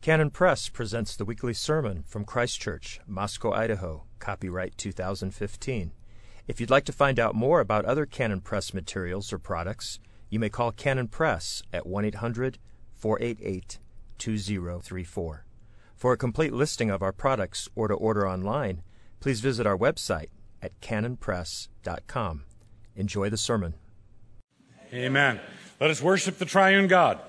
Canon Press presents the weekly sermon from Christ Church, Moscow, Idaho, copyright 2015. If you'd like to find out more about other Canon Press materials or products, you may call Canon Press at 1-800-488-2034. For a complete listing of our products or to order online, please visit our website at canonpress.com. Enjoy the sermon. Amen. Let us worship the triune God.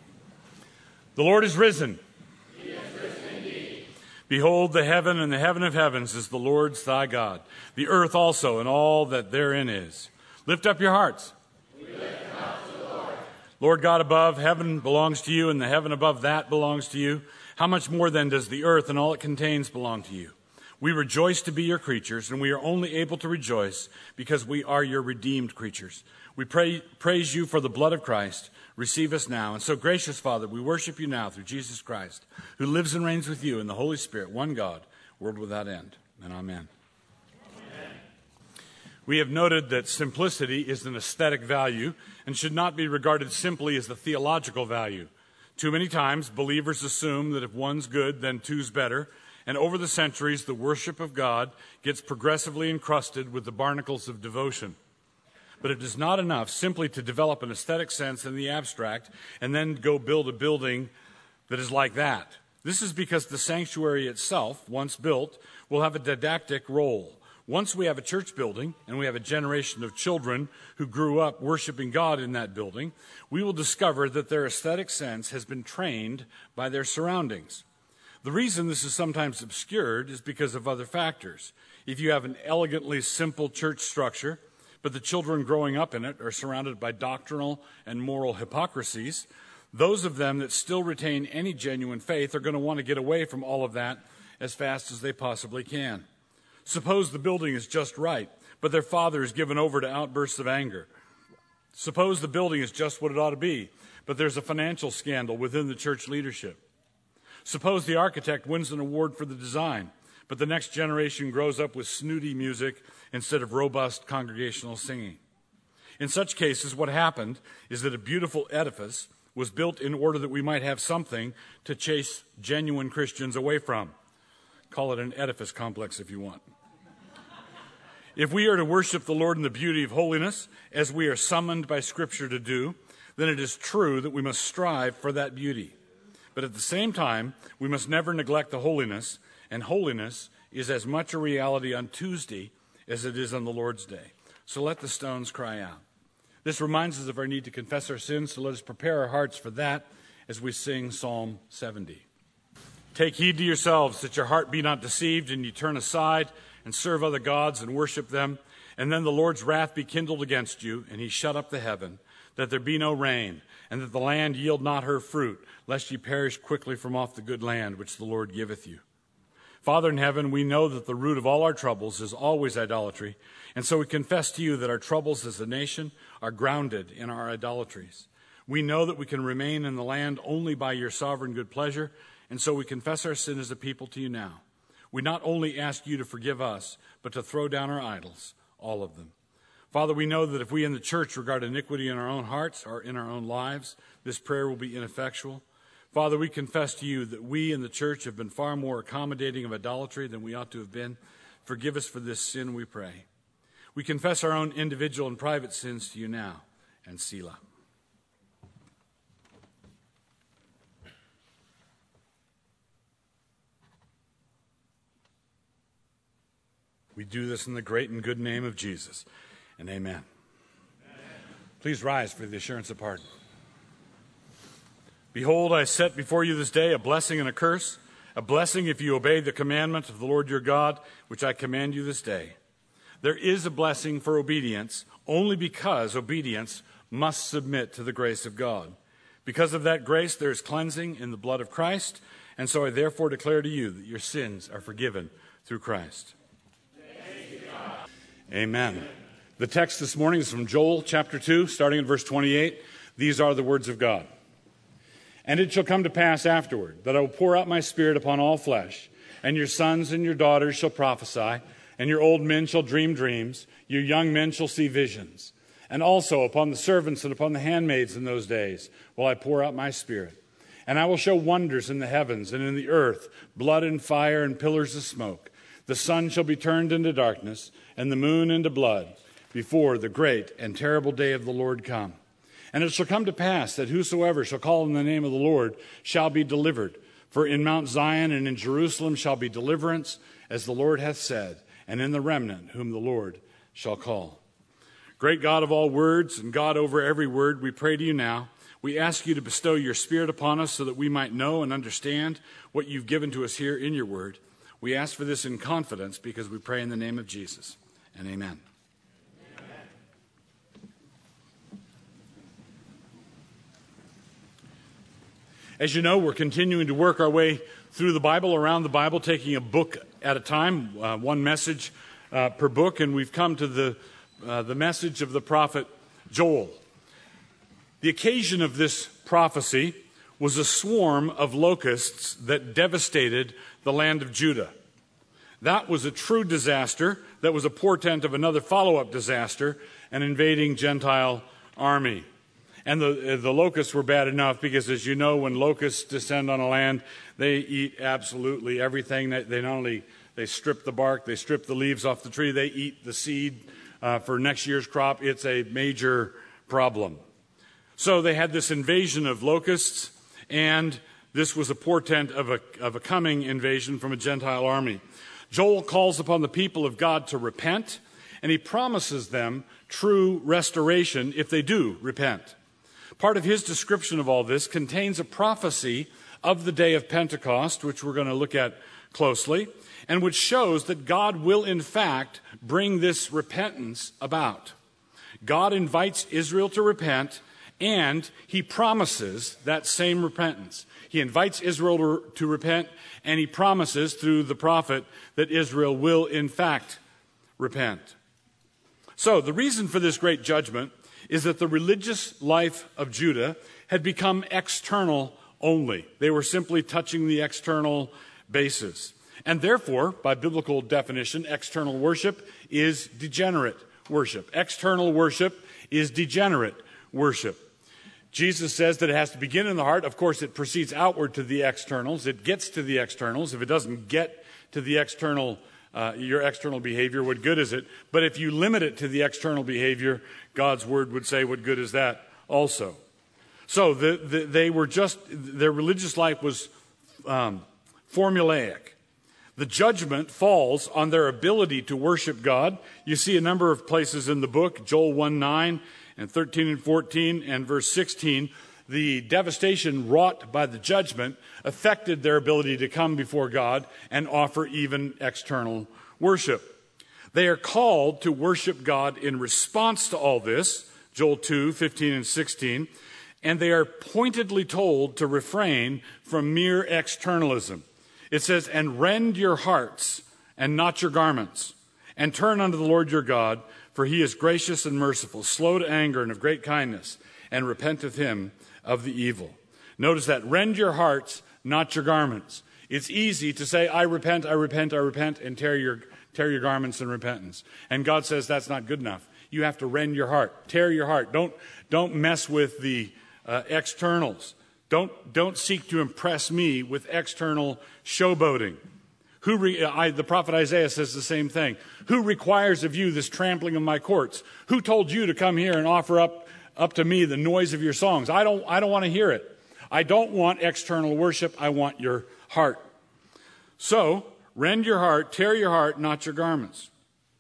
The Lord is risen. He is risen indeed. Behold, the heaven and the heaven of heavens is the Lord's thy God, the earth also and all that therein is. Lift up your hearts. We lift them up to the Lord. Lord God above, heaven belongs to you, and the heaven above that belongs to you. How much more then does the earth and all it contains belong to you? We rejoice to be your creatures, and we are only able to rejoice because we are your redeemed creatures. We praise you for the blood of Christ. Receive us now. And so, gracious Father, we worship you now through Jesus Christ, who lives and reigns with you in the Holy Spirit, one God, world without end. And amen. Amen. We have noted that simplicity is an aesthetic value and should not be regarded simply as the theological value. Too many times, believers assume that if one's good, then two's better. And over the centuries, the worship of God gets progressively encrusted with the barnacles of devotion. But it is not enough simply to develop an aesthetic sense in the abstract and then go build a building that is like that. This is because the sanctuary itself, once built, will have a didactic role. Once we have a church building and we have a generation of children who grew up worshiping God in that building, we will discover that their aesthetic sense has been trained by their surroundings. The reason this is sometimes obscured is because of other factors. If you have an elegantly simple church structure, but the children growing up in it are surrounded by doctrinal and moral hypocrisies, those of them that still retain any genuine faith are going to want to get away from all of that as fast as they possibly can. Suppose the building is just right, but their father is given over to outbursts of anger. Suppose the building is just what it ought to be, but there's a financial scandal within the church leadership. Suppose the architect wins an award for the design, but the next generation grows up with snooty music instead of robust congregational singing. In such cases, what happened is that a beautiful edifice was built in order that we might have something to chase genuine Christians away from. Call it an edifice complex if you want. If we are to worship the Lord in the beauty of holiness, as we are summoned by Scripture to do, then it is true that we must strive for that beauty. But at the same time, we must never neglect the holiness, and holiness is as much a reality on Tuesday as it is on the Lord's Day. So let the stones cry out. This reminds us of our need to confess our sins, so let us prepare our hearts for that as we sing Psalm 70. Take heed to yourselves that your heart be not deceived, and you turn aside and serve other gods and worship them, and then the Lord's wrath be kindled against you, and he shut up the heaven, that there be no rain, and that the land yield not her fruit, lest ye perish quickly from off the good land which the Lord giveth you. Father in heaven, we know that the root of all our troubles is always idolatry, and so we confess to you that our troubles as a nation are grounded in our idolatries. We know that we can remain in the land only by your sovereign good pleasure, and so we confess our sin as a people to you now. We not only ask you to forgive us, but to throw down our idols, all of them. Father, we know that if we in the church regard iniquity in our own hearts or in our own lives, this prayer will be ineffectual. Father, we confess to you that we in the church have been far more accommodating of idolatry than we ought to have been. Forgive us for this sin, we pray. We confess our own individual and private sins to you now, and Selah. We do this in the great and good name of Jesus, and amen. Please rise for the assurance of pardon. Behold, I set before you this day a blessing and a curse, a blessing if you obey the commandment of the Lord your God, which I command you this day. There is a blessing for obedience only because obedience must submit to the grace of God. Because of that grace, there is cleansing in the blood of Christ, and so I therefore declare to you that your sins are forgiven through Christ. Amen. The text this morning is from Joel chapter 2, starting at verse 28. These are the words of God. And it shall come to pass afterward that I will pour out my spirit upon all flesh, and your sons and your daughters shall prophesy, and your old men shall dream dreams, your young men shall see visions. And also upon the servants and upon the handmaids in those days will I pour out my spirit. And I will show wonders in the heavens and in the earth, blood and fire and pillars of smoke. The sun shall be turned into darkness, and the moon into blood, before the great and terrible day of the Lord come. And it shall come to pass that whosoever shall call on the name of the Lord shall be delivered. For in Mount Zion and in Jerusalem shall be deliverance, as the Lord hath said, and in the remnant whom the Lord shall call. Great God of all words and God over every word, we pray to you now. We ask you to bestow your Spirit upon us so that we might know and understand what you've given to us here in your word. We ask for this in confidence because we pray in the name of Jesus. And amen. As you know, we're continuing to work our way through the Bible, around the Bible, taking a book at a time, one message per book, and we've come to the message of the prophet Joel. The occasion of this prophecy was a swarm of locusts that devastated the land of Judah. That was a true disaster. That was a portent of another follow-up disaster, an invading Gentile army. And the locusts were bad enough because, as you know, when locusts descend on a land, they eat absolutely everything. They not only they strip the bark, they strip the leaves off the tree, they eat the seed for next year's crop. It's a major problem. So they had this invasion of locusts, and this was a portent of a coming invasion from a Gentile army. Joel calls upon the people of God to repent, and he promises them true restoration if they do repent. Part of his description of all this contains a prophecy of the day of Pentecost, which we're going to look at closely, and which shows that God will in fact bring this repentance about. God invites Israel to repent, and he promises that same repentance. He invites Israel to repent, and he promises through the prophet that Israel will in fact repent. So the reason for this great judgment is that the religious life of Judah had become external only. They were simply touching the external basis. And therefore, by biblical definition, external worship is degenerate worship. External worship is degenerate worship. Jesus says that it has to begin in the heart. Of course, it proceeds outward to the externals. It gets to the externals. If it doesn't get to the external, your external behavior, what good is it? But if you limit it to the external behavior, God's word would say, what good is that also? So they were just, their religious life was formulaic. The judgment falls on their ability to worship God. You see a number of places in the book, Joel 1:9 and 13 and 14 and verse 16, the devastation wrought by the judgment affected their ability to come before God and offer even external worship. They are called to worship God in response to all this, Joel 2:15 and 16, and they are pointedly told to refrain from mere externalism. It says, and rend your hearts and not your garments, and turn unto the Lord your God, for he is gracious and merciful, slow to anger and of great kindness, and repenteth him of the evil. Notice that, rend your hearts, not your garments. It's easy to say, I repent, I repent, I repent, and tear your garments in repentance. And God says that's not good enough. You have to rend your heart, tear your heart. Don't mess with the externals. Don't seek to impress me with external showboating. The prophet Isaiah says the same thing. Who requires of you this trampling of my courts? Who told you to come here and offer up to me the noise of your songs? I don't want to hear it. I don't want external worship. I want your heart. So, rend your heart, tear your heart, not your garments.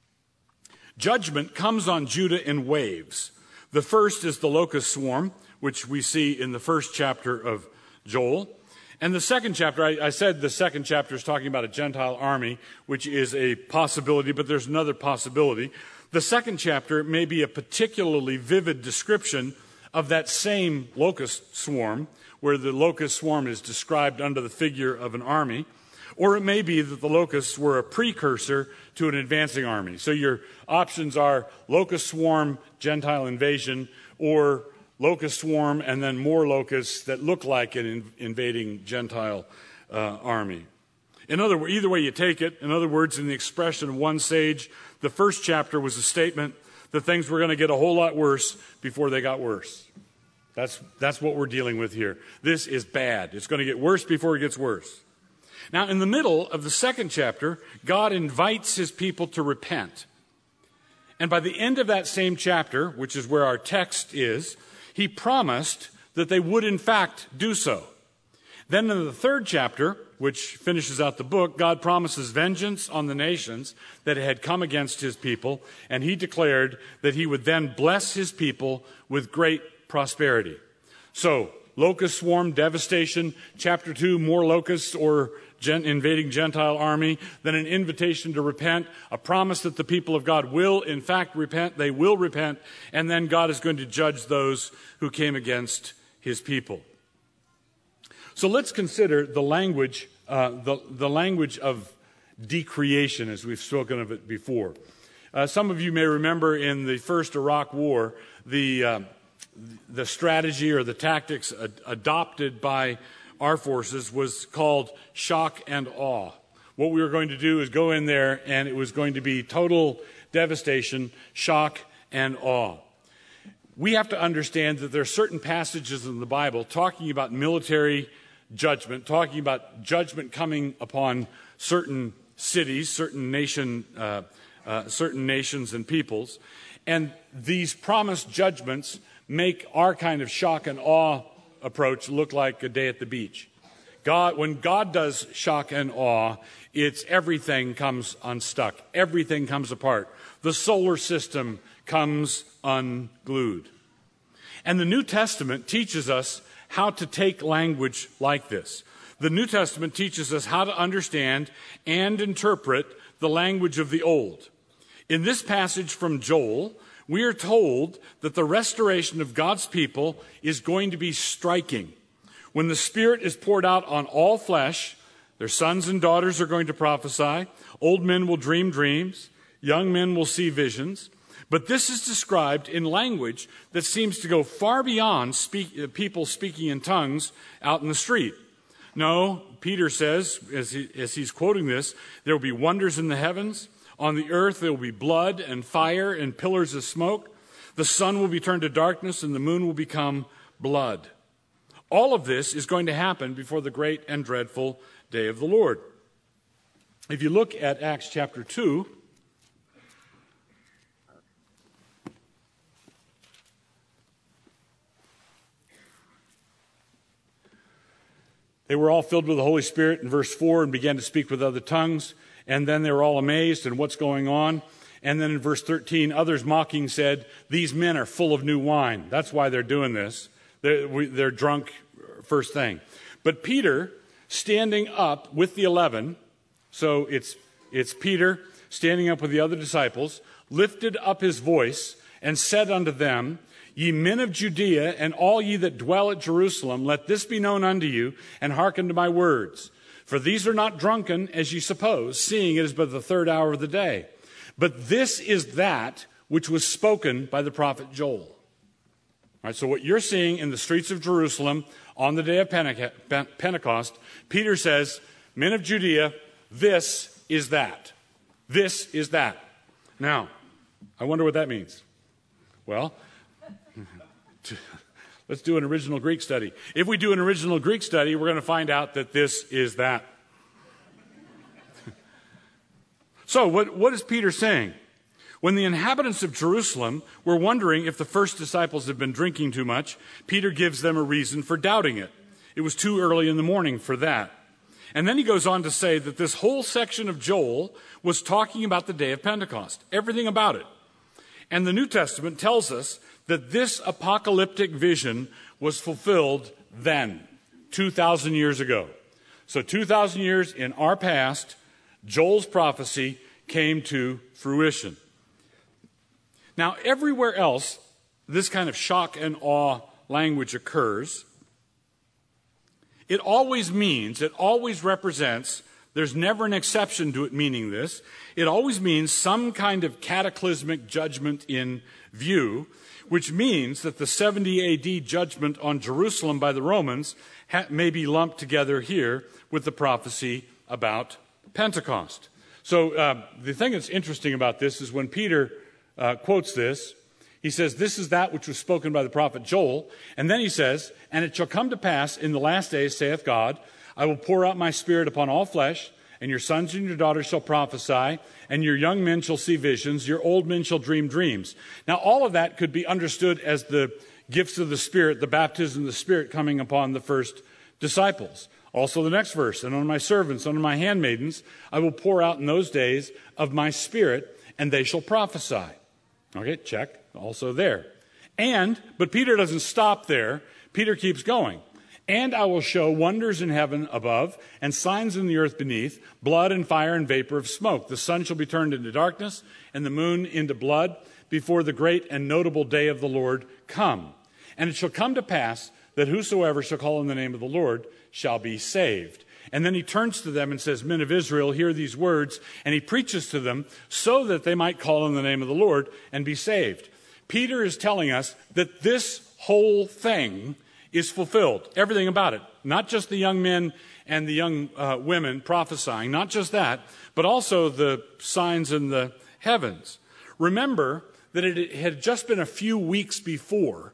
Judgment comes on Judah in waves. The first is the locust swarm, which we see in the first chapter of Joel. And the second chapter, I said the second chapter is talking about a Gentile army, which is a possibility, but there's another possibility. The second chapter may be a particularly vivid description of that same locust swarm, where the locust swarm is described under the figure of an army. Or it may be that the locusts were a precursor to an advancing army. So your options are locust swarm, Gentile invasion, or locust swarm and then more locusts that look like an invading Gentile army. Either way you take it, in other words, in the expression of one sage, the first chapter was a statement that things were going to get a whole lot worse before they got worse. That's what we're dealing with here. This is bad. It's going to get worse before it gets worse. Now, in the middle of the second chapter, God invites his people to repent. And by the end of that same chapter, which is where our text is, he promised that they would in fact do so. Then in the third chapter, which finishes out the book, God promises vengeance on the nations that had come against his people, and he declared that he would then bless his people with great prosperity. So, locust swarm, devastation. Chapter 2, more locusts or invading Gentile army. Then an invitation to repent, a promise that the people of God will in fact repent. They will repent, and then God is going to judge those who came against his people. So let's consider the language, the language of decreation, as we've spoken of it before. Some of you may remember in the first Iraq War, the strategy or the tactics adopted by our forces was called shock and awe. What we were going to do is go in there, and it was going to be total devastation, shock, and awe. We have to understand that there are certain passages in the Bible talking about military judgment, talking about judgment coming upon certain cities, certain nations and peoples, and these promised judgments make our kind of shock and awe approach look like a day at the beach. When God does shock and awe, it's everything comes unstuck. Everything comes apart. The solar system comes unglued. And the New Testament teaches us how to take language like this. The New Testament teaches us how to understand and interpret the language of the Old. In this passage from Joel, we are told that the restoration of God's people is going to be striking. When the Spirit is poured out on all flesh, their sons and daughters are going to prophesy, old men will dream dreams, young men will see visions. But this is described in language that seems to go far beyond people speaking in tongues out in the street. No, Peter says, as he's quoting this, there will be wonders in the heavens. On the earth there will be blood and fire and pillars of smoke. The sun will be turned to darkness and the moon will become blood. All of this is going to happen before the great and dreadful day of the Lord. If you look at Acts chapter 2, they were all filled with the Holy Spirit in verse 4 and began to speak with other tongues. And then they were all amazed at what's going on. And then in verse 13, others mocking said, these men are full of new wine. That's why they're doing this. They're drunk first thing. But Peter, standing up with the 11, so it's Peter standing up with the other disciples, lifted up his voice and said unto them, ye men of Judea, and all ye that dwell at Jerusalem, let this be known unto you, and hearken to my words. For these are not drunken, as ye suppose, seeing it is but the third hour of the day. But this is that which was spoken by the prophet Joel. All right, so what you're seeing in the streets of Jerusalem on the day of Pentecost, Peter says, men of Judea, this is that. This is that. Now, I wonder what that means. Well, let's do an original Greek study. If we do an original Greek study, we're going to find out that this is that. So what is Peter saying? When the inhabitants of Jerusalem were wondering if the first disciples had been drinking too much, Peter gives them a reason for doubting it. It was too early in the morning for that. And then he goes on to say that this whole section of Joel was talking about the day of Pentecost, everything about it. And the New Testament tells us that this apocalyptic vision was fulfilled then, 2,000 years ago. So 2,000 years in our past, Joel's prophecy came to fruition. Now, everywhere else this kind of shock and awe language occurs, it always represents, there's never an exception to it meaning this, it always means some kind of cataclysmic judgment in view, which means that the 70 AD judgment on Jerusalem by the Romans may be lumped together here with the prophecy about Pentecost. So the thing that's interesting about this is when Peter quotes this, He says, this is that which was spoken by the prophet Joel. And then he says, and it shall come to pass in the last days, saith God, I will pour out my spirit upon all flesh, and your sons and your daughters shall prophesy, and your young men shall see visions, your old men shall dream dreams. Now, all of that could be understood as the gifts of the Spirit, the baptism of the Spirit coming upon the first disciples. Also the next verse, and on my servants, on my handmaidens, I will pour out in those days of my Spirit, and they shall prophesy. Okay, check. Also there. But Peter doesn't stop there. Peter keeps going. And I will show wonders in heaven above, and signs in the earth beneath, blood and fire and vapor of smoke. The sun shall be turned into darkness, and the moon into blood, before the great and notable day of the Lord come. And it shall come to pass that whosoever shall call on the name of the Lord shall be saved. And then he turns to them and says, men of Israel, hear these words, and he preaches to them so that they might call on the name of the Lord and be saved. Peter is telling us that this whole thing is fulfilled, everything about it. Not just the young men and the young women prophesying, not just that, but also the signs in the heavens. Remember that it had just been a few weeks before,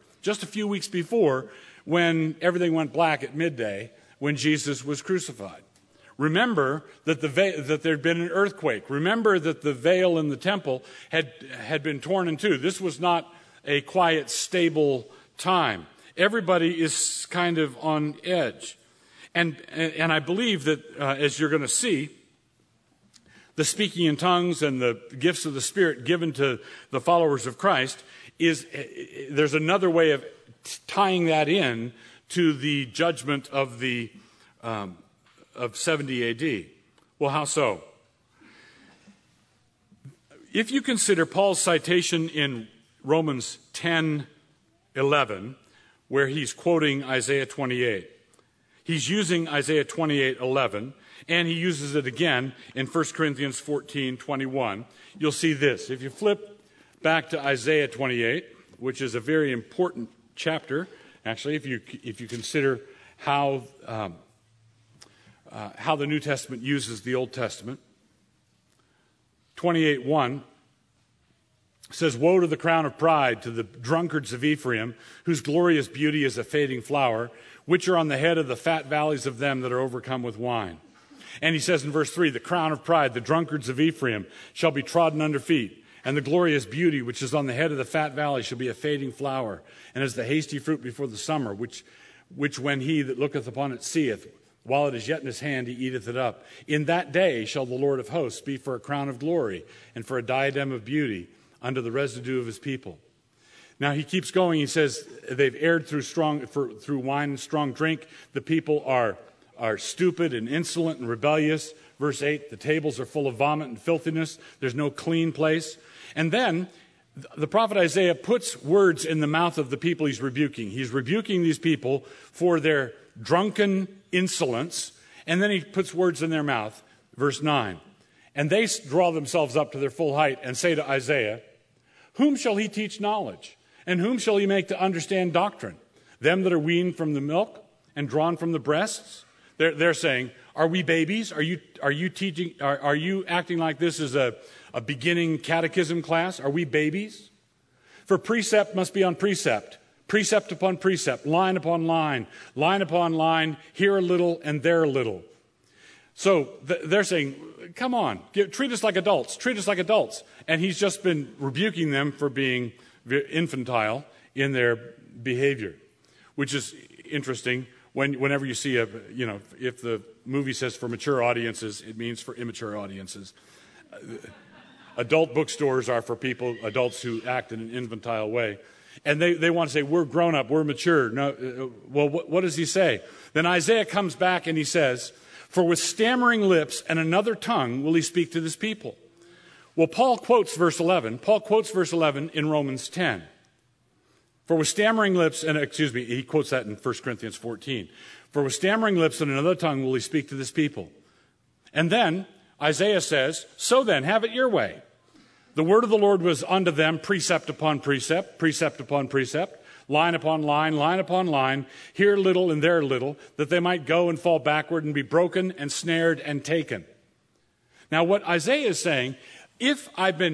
when everything went black at midday, when Jesus was crucified. Remember that that there had been an earthquake. Remember that the veil in the temple had been torn in two. This was not a quiet, stable time. Everybody is kind of on edge. And I believe that, as you're going to see, the speaking in tongues and the gifts of the Spirit given to the followers of Christ there's another way of tying that in to the judgment of 70 AD. Well, how so? If you consider Paul's citation in Romans 10:11, where he's quoting Isaiah 28, he's using Isaiah 28:11, and he uses it again in 1 Corinthians 14:21. You'll see this. If you flip back to Isaiah 28, which is a very important chapter, actually, if you consider how the New Testament uses the Old Testament. 28:1 says, woe to the crown of pride, to the drunkards of Ephraim, whose glorious beauty is a fading flower, which are on the head of the fat valleys of them that are overcome with wine. And he says in verse 3, the crown of pride, the drunkards of Ephraim, shall be trodden under feet, and the glorious beauty which is on the head of the fat valley shall be a fading flower, and as the hasty fruit before the summer, which when he that looketh upon it seeth, while it is yet in his hand, he eateth it up. In that day shall the Lord of hosts be for a crown of glory and for a diadem of beauty unto the residue of his people. Now he keeps going. He says they've erred through wine and strong drink. The people are stupid and insolent and rebellious. Verse 8, the tables are full of vomit and filthiness. There's no clean place. And then the prophet Isaiah puts words in the mouth of the people he's rebuking. He's rebuking these people for their drunken insolence, and then he puts words in their mouth. Verse 9, and they draw themselves up to their full height and say to Isaiah, whom shall he teach knowledge? And whom shall he make to understand doctrine? Them that are weaned from the milk and drawn from the breasts? They're saying, are we babies? Are you teaching? Are you acting like this is a beginning catechism class? Are we babies? For precept must be on precept, precept upon precept, line upon line upon line, here a little and there a little. So they're saying, come on, treat us like adults, treat us like adults. And he's just been rebuking them for being infantile in their behavior, which is interesting. Whenever you see if the movie says for mature audiences, it means for immature audiences. Adult bookstores are for adults who act in an infantile way. And they want to say, we're grown up, we're mature. No, well, what does he say? Then Isaiah comes back and he says, for with stammering lips and another tongue will he speak to this people. Well, Paul quotes verse 11. Paul quotes verse 11 in Romans 10. For with stammering lips, he quotes that in 1 Corinthians 14. For with stammering lips and another tongue will he speak to this people. And then Isaiah says, so then, have it your way. The word of the Lord was unto them precept upon precept, precept upon precept, line upon line, here little and there little, that they might go and fall backward and be broken and snared and taken. Now what Isaiah is saying, if I've been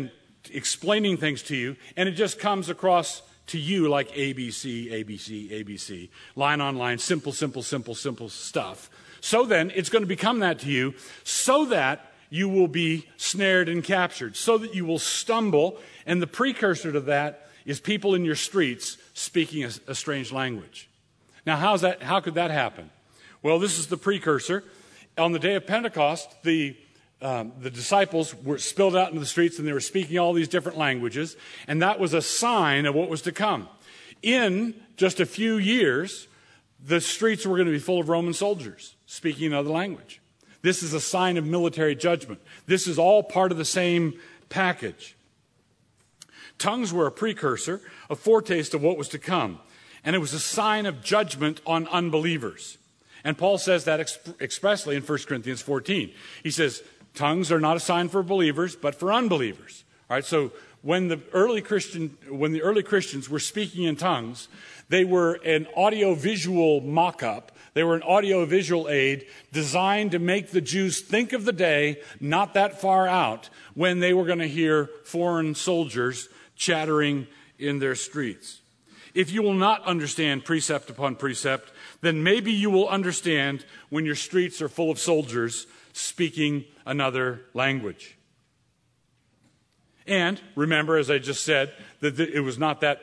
explaining things to you, and it just comes across to you like ABC, ABC, ABC, line on line, simple stuff. So then, it's going to become that to you so that you will be snared and captured, so that you will stumble, and the precursor to that is people in your streets speaking a strange language. Now, how could that happen? Well, this is the precursor. On the day of Pentecost, the disciples were spilled out into the streets and they were speaking all these different languages, and that was a sign of what was to come. In just a few years, the streets were going to be full of Roman soldiers speaking another language. This is a sign of military judgment. This is all part of the same package. Tongues were a precursor, a foretaste of what was to come, and it was a sign of judgment on unbelievers. And Paul says that expressly in 1 Corinthians 14. He says, tongues are not a sign for believers, but for unbelievers. All right, so when the early Christians were speaking in tongues, they were an audio-visual mock-up. They were an audio-visual aid designed to make the Jews think of the day not that far out when they were going to hear foreign soldiers chattering in their streets. If you will not understand precept upon precept, then maybe you will understand when your streets are full of soldiers speaking another language. And remember, as I just said, that it was not that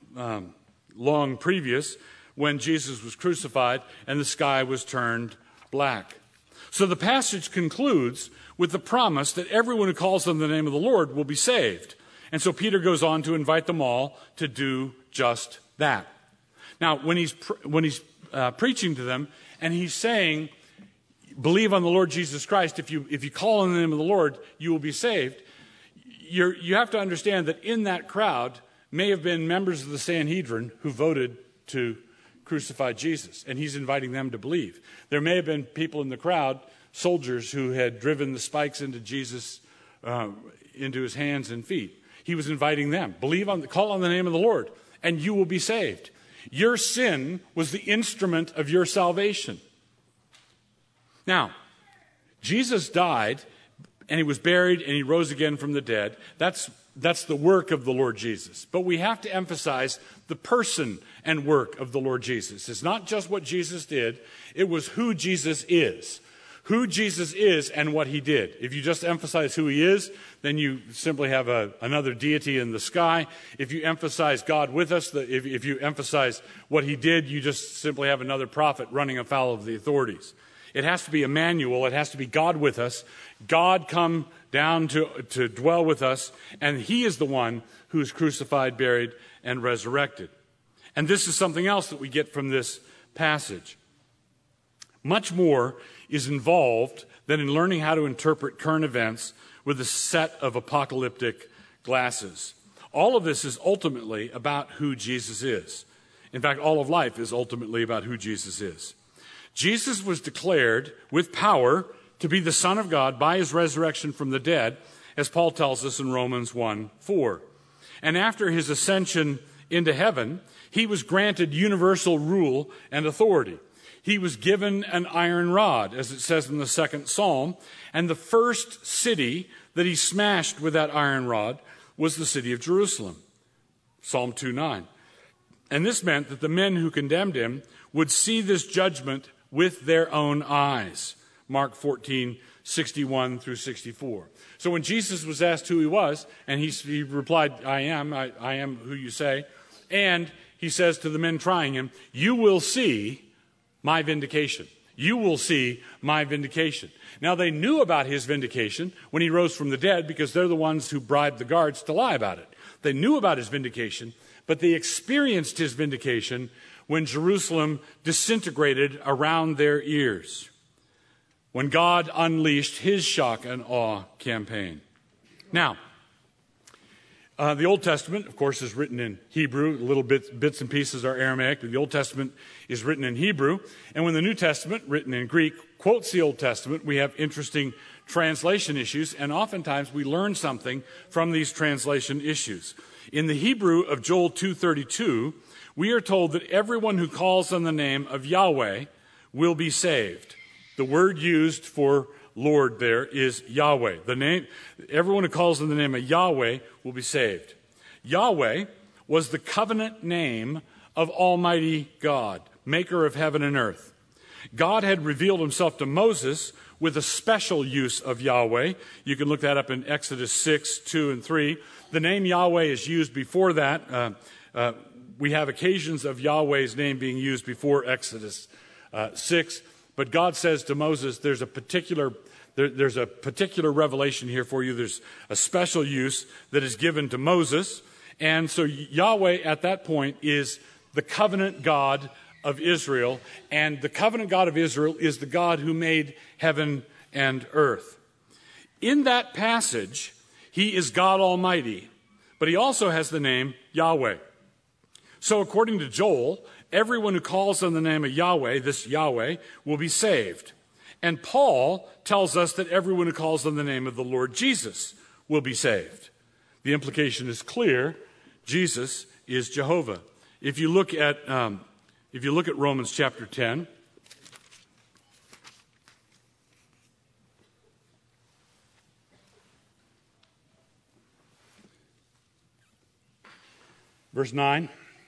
long previous when Jesus was crucified and the sky was turned black. So the passage concludes with the promise that everyone who calls on the name of the Lord will be saved. And so Peter goes on to invite them all to do just that. Now, when he's preaching to them and he's saying, believe on the Lord Jesus Christ, if you call on the name of the Lord, you will be saved. You have to understand that in that crowd may have been members of the Sanhedrin who voted to crucify Jesus, and he's inviting them to believe. There may have been people in the crowd, soldiers, who had driven the spikes into Jesus, into his hands and feet. He was inviting them, call on the name of the Lord, and you will be saved. Your sin was the instrument of your salvation. Now, Jesus died, and he was buried, and he rose again from the dead. That's the work of the Lord Jesus. But we have to emphasize the person and work of the Lord Jesus. It's not just what Jesus did, it was who Jesus is. Who Jesus is and what he did. If you just emphasize who he is, then you simply have another deity in the sky. If you emphasize God with us, if you emphasize what he did, you just simply have another prophet running afoul of the authorities. It has to be Emmanuel. It has to be God with us. God come down to dwell with us, and he is the one who is crucified, buried, and resurrected. And this is something else that we get from this passage. Much more is involved than in learning how to interpret current events with a set of apocalyptic glasses. All of this is ultimately about who Jesus is. In fact, all of life is ultimately about who Jesus is. Jesus was declared with power to be the Son of God by his resurrection from the dead, as Paul tells us in Romans 1:4. And after his ascension into heaven, he was granted universal rule and authority. He was given an iron rod, as it says in the 2nd Psalm, and the first city that he smashed with that iron rod was the city of Jerusalem, Psalm 2:9. And this meant that the men who condemned him would see this judgment with their own eyes, Mark 14:61 through 64. So when Jesus was asked who he was, and he replied, I am who you say, and he says to the men trying him, you will see my vindication. You will see my vindication. Now, they knew about his vindication when he rose from the dead because they're the ones who bribed the guards to lie about it. They knew about his vindication, but they experienced his vindication when Jerusalem disintegrated around their ears, when God unleashed his shock and awe campaign. Now, the Old Testament, of course, is written in Hebrew. Little bits and pieces are Aramaic, but the Old Testament is written in Hebrew. And when the New Testament, written in Greek, quotes the Old Testament, we have interesting translation issues, and oftentimes we learn something from these translation issues. In the Hebrew of Joel 2:32, we are told that everyone who calls on the name of Yahweh will be saved. The word used for Lord there is Yahweh. Everyone who calls on the name of Yahweh will be saved. Yahweh was the covenant name of Almighty God, maker of heaven and earth. God had revealed himself to Moses with a special use of Yahweh. You can look that up in Exodus 6, 2, and 3. The name Yahweh is used before that. We have occasions of Yahweh's name being used before Exodus 6. But God says to Moses, there's a particular revelation here for you. There's a special use that is given to Moses. And so Yahweh at that point is the covenant God of Israel. And the covenant God of Israel is the God who made heaven and earth. In that passage, he is God Almighty, but he also has the name Yahweh. So according to Joel, everyone who calls on the name of Yahweh, this Yahweh, will be saved. And Paul tells us that everyone who calls on the name of the Lord Jesus will be saved. The implication is clear. Jesus is Jehovah. If you look at Romans chapter 10, verse 9,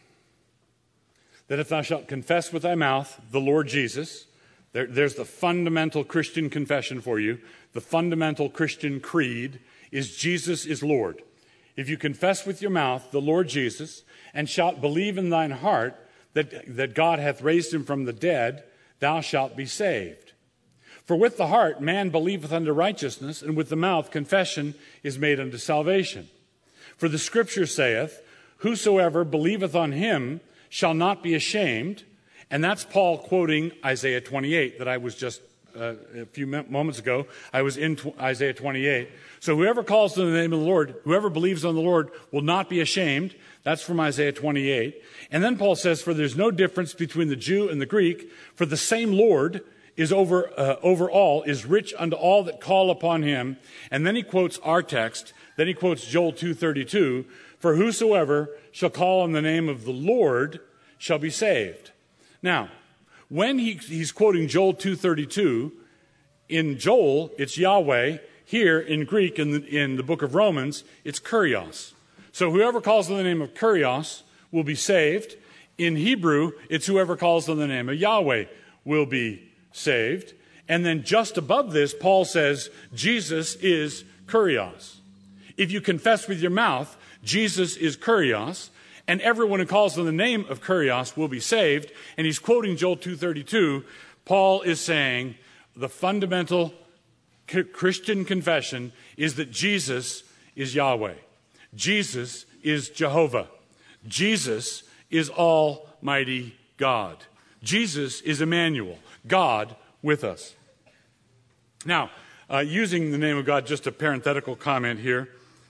that if thou shalt confess with thy mouth the Lord Jesus, there's the fundamental Christian confession for you. The fundamental Christian creed is Jesus is Lord. If you confess with your mouth the Lord Jesus, and shalt believe in thine heart that God hath raised him from the dead, thou shalt be saved. For with the heart man believeth unto righteousness, and with the mouth confession is made unto salvation. For the scripture saith, whosoever believeth on him shall not be ashamed. And that's Paul quoting Isaiah 28 that I was just a few moments ago. I was in Isaiah 28. So whoever calls on the name of the Lord, whoever believes on the Lord will not be ashamed. That's from Isaiah 28. And then Paul says, for there's no difference between the Jew and the Greek, for the same Lord is over all, is rich unto all that call upon him. And then he quotes our text. Then he quotes Joel 2:32, for whosoever shall call on the name of the Lord shall be saved. Now, when he's quoting Joel 2:32, in Joel, it's Yahweh. Here, in Greek, in the book of Romans, it's Kurios. So whoever calls on the name of Kurios will be saved. In Hebrew, it's whoever calls on the name of Yahweh will be saved. And then just above this, Paul says, Jesus is Kurios. If you confess with your mouth, Jesus is Kurios, and everyone who calls on the name of Kurios will be saved. And he's quoting Joel 2:32. Paul is saying the fundamental Christian confession is that Jesus is Yahweh. Jesus is Jehovah. Jesus is Almighty God. Jesus is Emmanuel, God with us. Now, using the name of God, just a parenthetical comment here.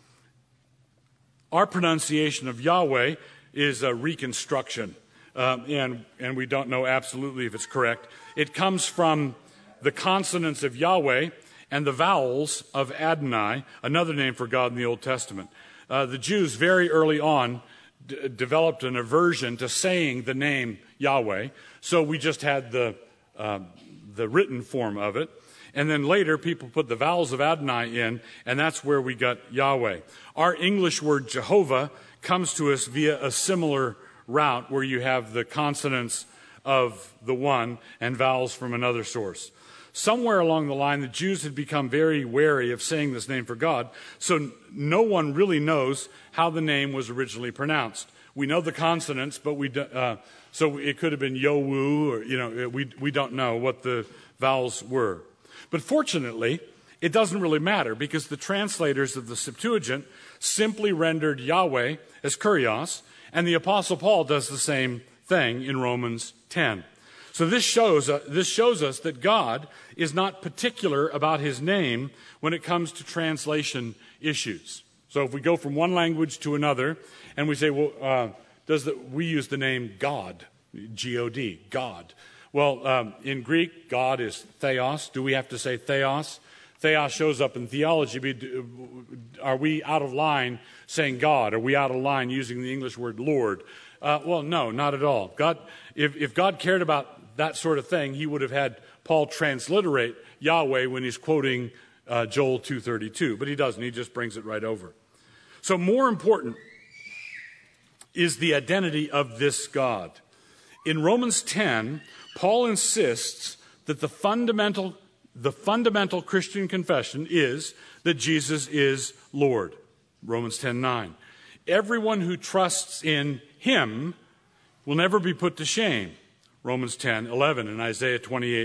Our pronunciation of Yahweh is a reconstruction, and we don't know absolutely if it's correct. It comes from the consonants of Yahweh and the vowels of Adonai, another name for God in the Old Testament. The Jews very early on developed an aversion to saying the name Yahweh, so we just had the written form of it. And then later, people put the vowels of Adonai in, and that's where we got Yahweh. Our English word Jehovah comes to us via a similar route where you have the consonants of the one and vowels from another source. Somewhere along the line, the Jews had become very wary of saying this name for God, so no one really knows how the name was originally pronounced. We know the consonants, but so it could have been Yowu, or we don't know what the vowels were. But fortunately, it doesn't really matter because the translators of the Septuagint simply rendered Yahweh as Kurios, and the Apostle Paul does the same thing in Romans 10. So this shows us that God is not particular about his name when it comes to translation issues. So if we go from one language to another and we say, well, we use the name God, G-O-D, God. Well, in Greek, God is theos. Do we have to say theos? Theos shows up in theology. Are we out of line saying God? Are we out of line using the English word Lord? Well, no, not at all. God, if God cared about that sort of thing, he would have had Paul transliterate Yahweh when he's quoting Joel 2:32, but he doesn't. He just brings it right over. So more important is the identity of this God. In Romans 10, Paul insists that the fundamental Christian confession is that Jesus is Lord. Romans 10:9. Everyone who trusts in him will never be put to shame. Romans 10:11 and Isaiah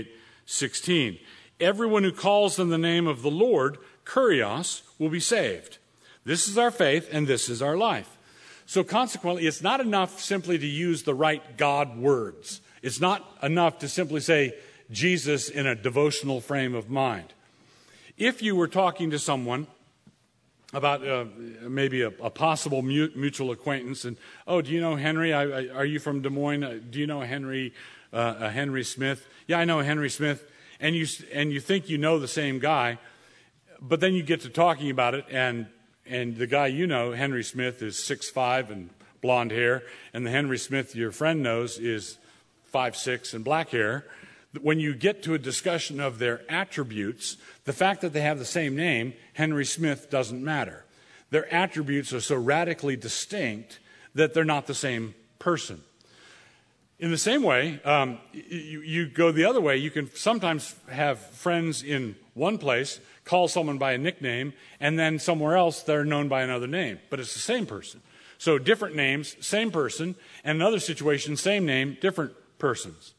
28:16. Everyone who calls on the name of the Lord, Kurios, will be saved. This is our faith and this is our life. So consequently, it's not enough simply to use the right God words. It's not enough to simply say Jesus in a devotional frame of mind. If you were talking to someone about maybe a possible mutual acquaintance, and, oh, do you know Henry? Are you from Des Moines? Do you know Henry Smith? Yeah, I know Henry Smith. And you think you know the same guy, but then you get to talking about it, and the guy you know, Henry Smith, is 6'5" and blonde hair, and the Henry Smith your friend knows is 5'6" and black hair. When you get to a discussion of their attributes, the fact that they have the same name, Henry Smith, doesn't matter. Their attributes are so radically distinct that they're not the same person. In the same way, you go the other way. You can sometimes have friends in one place call someone by a nickname, and then somewhere else they're known by another name, but it's the same person. So different names, same person, and another situation, same name, different persons.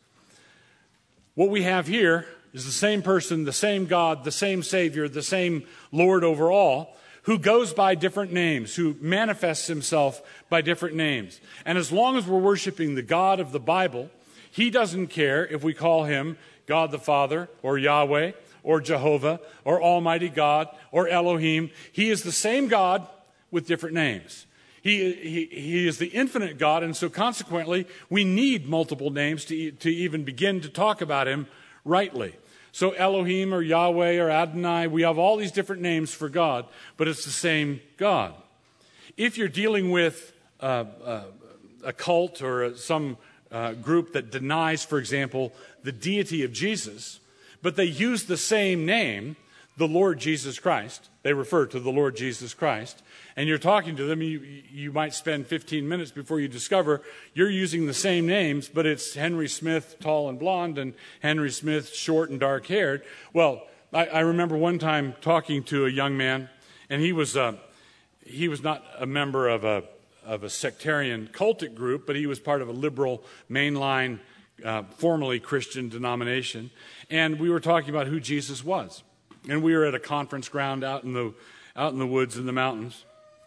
What we have here is the same person, the same God, the same Savior, the same Lord over all, who goes by different names, who manifests himself by different names. And as long as we're worshiping the God of the Bible, he doesn't care if we call him God the Father, or Yahweh, or Jehovah, or Almighty God, or Elohim. He is the same God with different names. He is the infinite God, and so consequently, we need multiple names to even begin to talk about him rightly. So Elohim or Yahweh or Adonai, we have all these different names for God, but it's the same God. If you're dealing with a cult or some group that denies, for example, the deity of Jesus, but they use the same name, the Lord Jesus Christ, they refer to the Lord Jesus Christ, and you're talking to them, you might spend 15 minutes before you discover you're using the same names, but it's Henry Smith, tall and blonde, and Henry Smith, short and dark-haired. Well, I remember one time talking to a young man, and he was not a member of a sectarian cultic group, but he was part of a liberal mainline, formerly Christian denomination, and we were talking about who Jesus was. And we were at a conference ground out in the woods in the mountains.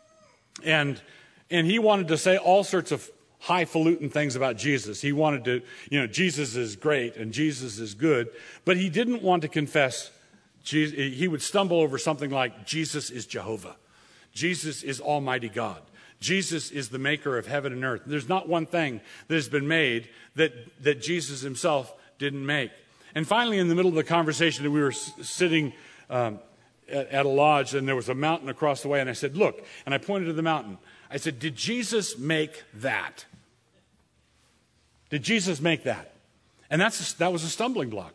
And he wanted to say all sorts of highfalutin things about Jesus. He wanted to, Jesus is great and Jesus is good, but he didn't want to confess Jesus. He would stumble over something like Jesus is Jehovah. Jesus is Almighty God. Jesus is the maker of heaven and earth. There's not one thing that has been made that Jesus himself didn't make. And finally, in the middle of the conversation, we were sitting at a lodge, and there was a mountain across the way, and I said, look, and I pointed to the mountain. I said, did Jesus make that? Did Jesus make that? And that was a stumbling block.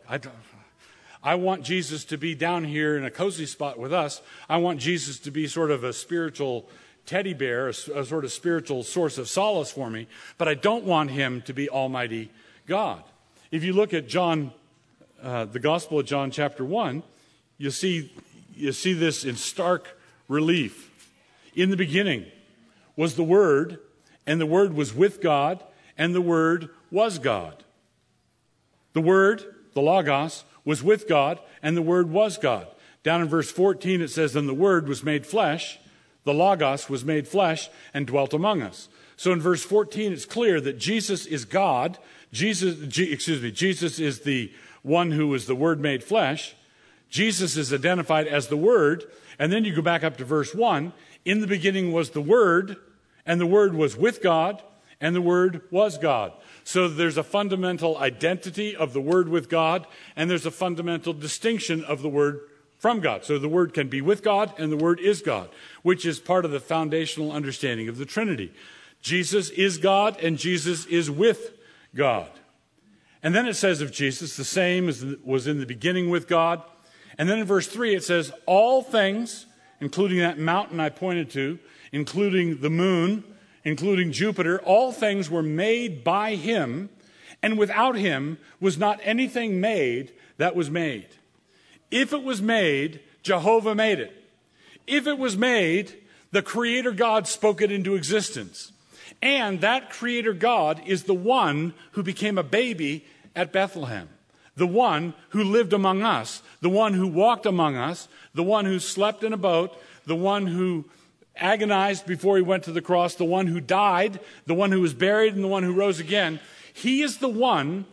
I want Jesus to be down here in a cozy spot with us. I want Jesus to be sort of a spiritual teddy bear, a sort of spiritual source of solace for me, but I don't want him to be Almighty God. If you look at John, the Gospel of John chapter 1, you see this in stark relief. In the beginning was the Word, and the Word was with God, and the Word was God. The Word, the Logos, was with God, and the Word was God. Down in verse 14 it says, and the Word was made flesh, the Logos was made flesh, and dwelt among us. So in verse 14 it's clear that Jesus is God. Jesus is the one who was the Word made flesh. Jesus is identified as the Word. And then you go back up to verse 1. In the beginning was the Word, and the Word was with God, and the Word was God. So there's a fundamental identity of the Word with God, and there's a fundamental distinction of the Word from God. So the Word can be with God, and the Word is God, which is part of the foundational understanding of the Trinity. Jesus is God, and Jesus is with God. And then it says of Jesus, the same as was in the beginning with God. And then in verse 3 it says, all things, including that mountain I pointed to, including the moon, including Jupiter, all things were made by him, and without him was not anything made that was made. If it was made, Jehovah made it. If it was made, the Creator God spoke it into existence. And that Creator God is the one who became a baby at Bethlehem, the one who lived among us, the one who walked among us, the one who slept in a boat, the one who agonized before he went to the cross, the one who died, the one who was buried, and the one who rose again. He is the one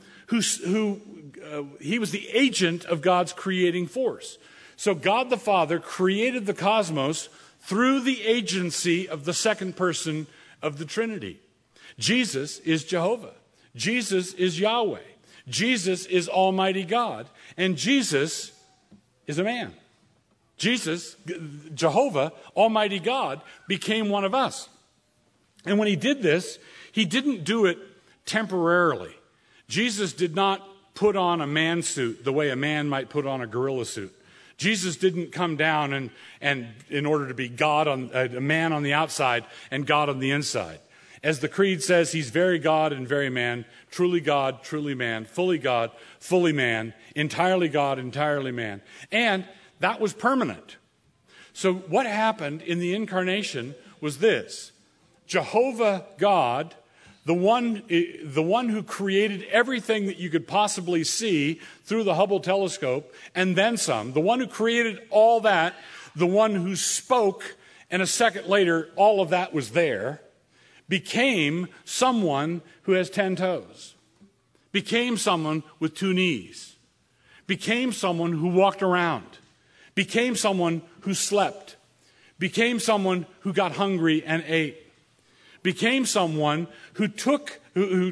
he was the agent of God's creating force. So God the Father created the cosmos through the agency of the second person of the Trinity. Jesus is Jehovah. Jesus is Yahweh. Jesus is Almighty God. And Jesus is a man. Jesus, Jehovah, Almighty God, became one of us. And when he did this, he didn't do it temporarily. Jesus did not put on a man suit the way a man might put on a gorilla suit. Jesus didn't come down and in order to be God a man on the outside and God on the inside. As the creed says, he's very God and very man, truly God, truly man, fully God, fully man, entirely God, entirely man. And that was permanent. So what happened in the incarnation was this. Jehovah God, the one who created everything that you could possibly see through the Hubble telescope, and then some, the one who created all that, the one who spoke, and a second later all of that was there, became someone who has 10 toes, became someone with 2 knees, became someone who walked around, became someone who slept, became someone who got hungry and ate, became someone who took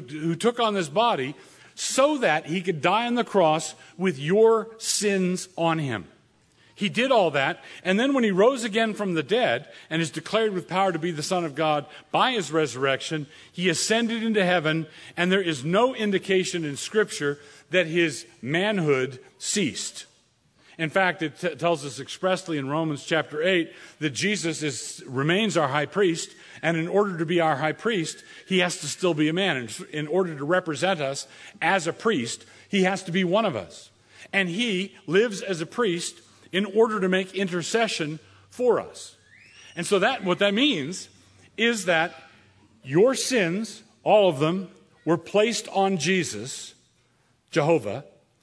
on this body so that he could die on the cross with your sins on him. He did all that, and then when he rose again from the dead and is declared with power to be the Son of God by his resurrection, he ascended into heaven, and there is no indication in Scripture that his manhood ceased. In fact, it tells us expressly in Romans chapter 8 that Jesus remains our high priest, and in order to be our high priest, he has to still be a man. And in order to represent us as a priest, he has to be one of us. And he lives as a priest in order to make intercession for us. And so what that means is that your sins, all of them, were placed on Jesus, Jehovah,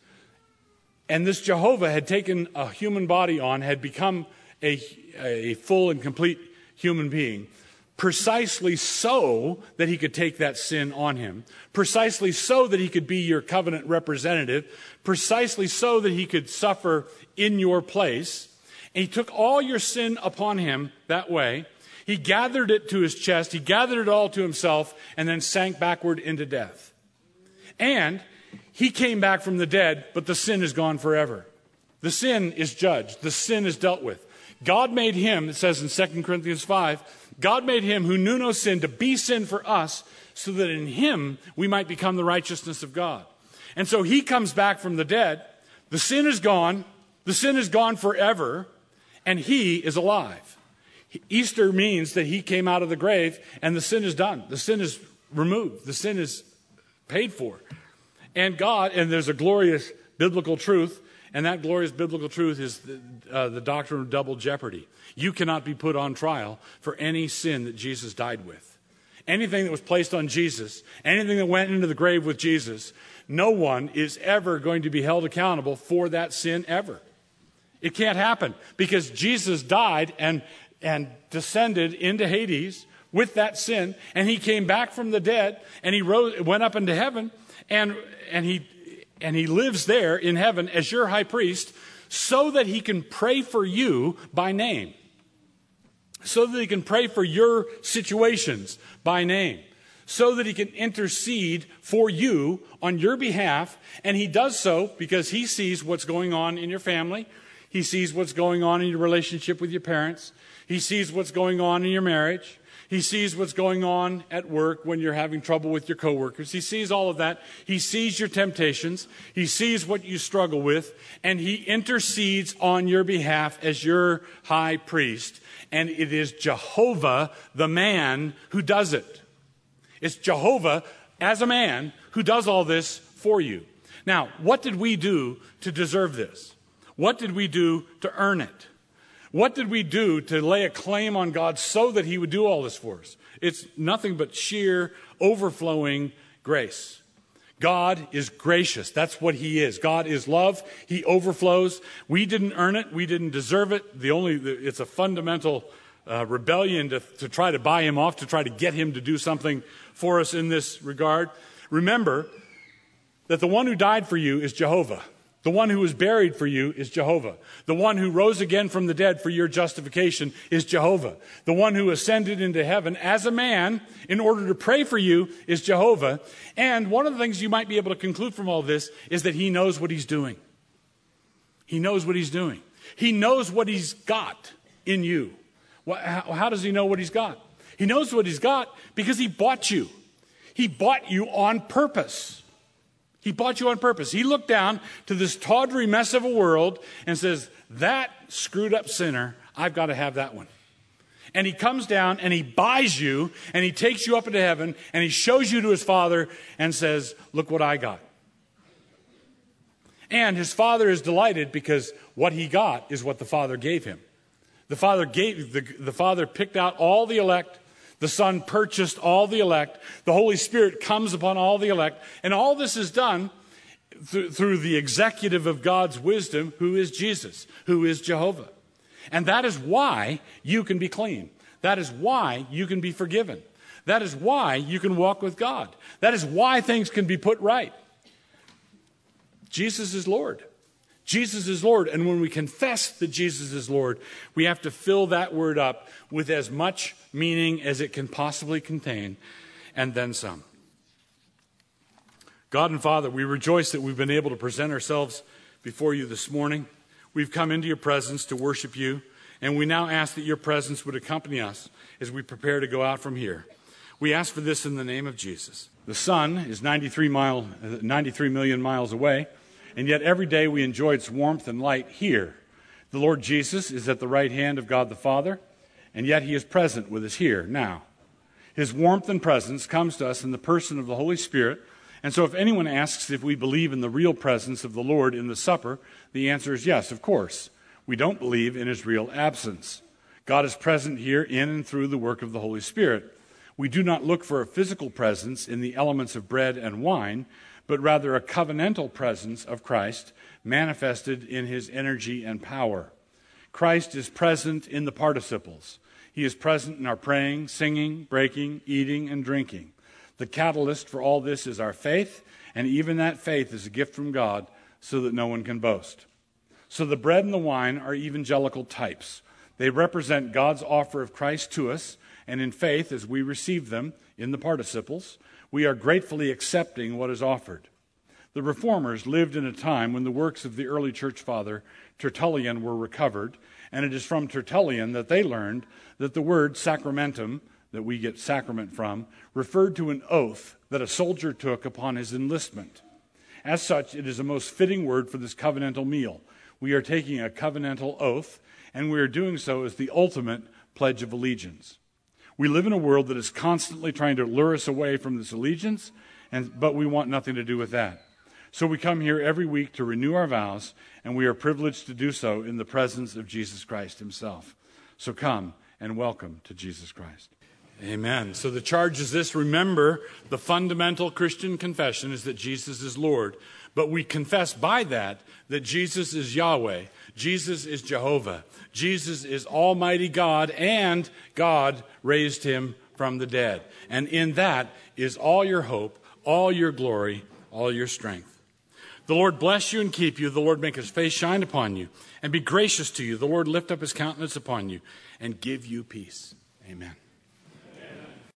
and this Jehovah had taken a human body on, had become a full and complete human being, precisely so that he could take that sin on him, precisely so that he could be your covenant representative, precisely so that he could suffer in your place. And he took all your sin upon him that way. He gathered it to his chest, he gathered it all to himself, and then sank backward into death. And he came back from the dead, but the sin is gone forever. The sin is judged. The sin is dealt with. God made him, it says in 2 Corinthians 5, God made him who knew no sin to be sin for us, so that in him we might become the righteousness of God. And so he comes back from the dead. The sin is gone. The sin is gone forever, and he is alive. Easter means that he came out of the grave, and the sin is done. The sin is removed. The sin is paid for. And there's a glorious biblical truth, and that glorious biblical truth is the doctrine of double jeopardy. You cannot be put on trial for any sin that Jesus died with. Anything that was placed on Jesus, anything that went into the grave with Jesus, no one is ever going to be held accountable for that sin ever. It can't happen because Jesus died and descended into Hades with that sin, and he came back from the dead, and he went up into heaven, and he lives there in heaven as your high priest, so that he can pray for you by name, so that he can pray for your situations by name, so that he can intercede for you on your behalf. And he does so because he sees what's going on in your family. He sees what's going on in your relationship with your parents. He sees what's going on in your marriage. He sees what's going on at work when you're having trouble with your coworkers. He sees all of that. He sees your temptations. He sees what you struggle with. And he intercedes on your behalf as your high priest. And it is Jehovah, the man, who does it. It's Jehovah, as a man, who does all this for you. Now, what did we do to deserve this? What did we do to earn it? What did we do to lay a claim on God so that he would do all this for us? It's nothing but sheer, overflowing grace. God is gracious. That's what he is. God is love. He overflows. We didn't earn it. We didn't deserve it. It's a fundamental rebellion to try to buy him off, to try to get him to do something for us in this regard. Remember that the one who died for you is Jehovah. The one who was buried for you is Jehovah. The one who rose again from the dead for your justification is Jehovah. The one who ascended into heaven as a man in order to pray for you is Jehovah. And one of the things you might be able to conclude from all this is that he knows what he's doing. He knows what he's doing. He knows what he's got in you. How does he know what he's got? He knows what he's got because he bought you. He bought you on purpose. He bought you on purpose. He looked down to this tawdry mess of a world and says, that screwed up sinner, I've got to have that one. And he comes down and he buys you and he takes you up into heaven and he shows you to his Father and says, look what I got. And his Father is delighted because what he got is what the Father gave him. The Father picked out all the elect. The Son purchased all the elect. The Holy Spirit comes upon all the elect. And all this is done through the executive of God's wisdom, who is Jesus, who is Jehovah. And that is why you can be clean. That is why you can be forgiven. That is why you can walk with God. That is why things can be put right. Jesus is Lord. Jesus is Lord. And when we confess that Jesus is Lord, we have to fill that word up with as much meaning as it can possibly contain, and then some. God and Father, we rejoice that we've been able to present ourselves before you this morning. We've come into your presence to worship you, and we now ask that your presence would accompany us as we prepare to go out from here. We ask for this in the name of Jesus. The sun is 93 million miles away, and yet every day we enjoy its warmth and light here. The Lord Jesus is at the right hand of God the Father, and yet he is present with us here now. His warmth and presence comes to us in the person of the Holy Spirit, and so if anyone asks if we believe in the real presence of the Lord in the supper, the answer is yes, of course. We don't believe in his real absence. God is present here in and through the work of the Holy Spirit. We do not look for a physical presence in the elements of bread and wine, but rather a covenantal presence of Christ manifested in his energy and power. Christ is present in the participles. He is present in our praying, singing, breaking, eating, and drinking. The catalyst for all this is our faith, and even that faith is a gift from God so that no one can boast. So the bread and the wine are evangelical types. They represent God's offer of Christ to us, and in faith, as we receive them in the participles, we are gratefully accepting what is offered. The Reformers lived in a time when the works of the early church father Tertullian were recovered, and it is from Tertullian that they learned that the word sacramentum, that we get sacrament from, referred to an oath that a soldier took upon his enlistment. As such, it is a most fitting word for this covenantal meal. We are taking a covenantal oath, and we are doing so as the ultimate pledge of allegiance. We live in a world that is constantly trying to lure us away from this allegiance, but we want nothing to do with that. So we come here every week to renew our vows, and we are privileged to do so in the presence of Jesus Christ himself. So come and welcome to Jesus Christ. Amen. So the charge is this. Remember, the fundamental Christian confession is that Jesus is Lord. But we confess by that Jesus is Yahweh. Jesus is Jehovah. Jesus is Almighty God, and God raised him from the dead. And in that is all your hope, all your glory, all your strength. The Lord bless you and keep you. The Lord make his face shine upon you and be gracious to you. The Lord lift up his countenance upon you and give you peace. Amen.